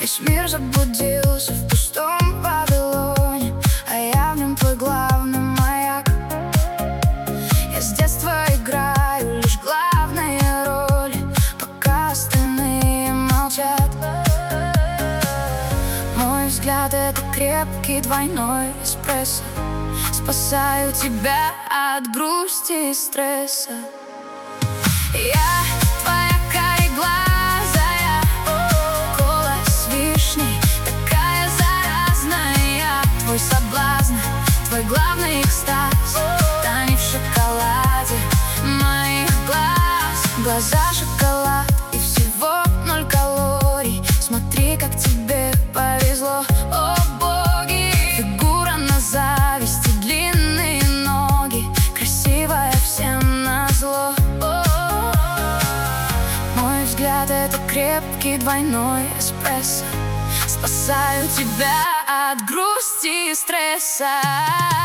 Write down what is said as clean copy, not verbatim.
Весь мир заблудился в пустом Вавилоне, а я в нем твой главный маяк. Я с детства играю лишь главные роли, пока остальные молчат. Мой взгляд — это крепкий двойной эспрессо. Спасаю тебя от грусти и стресса. Я твоя кореглазая, кола с вишней, такая заразная. Твой соблазн, твой главный экстаз, тайный в шоколаде моих глаз. Глаза шоколад и всего 0 калорий. Смотри, как тебе повезло, о боги. Фигура на зависть и длинные ноги, красивая всем назло. Мой взгляд — это крепкий двойной эспрессо. Спасаю тебя от грусти и стресса.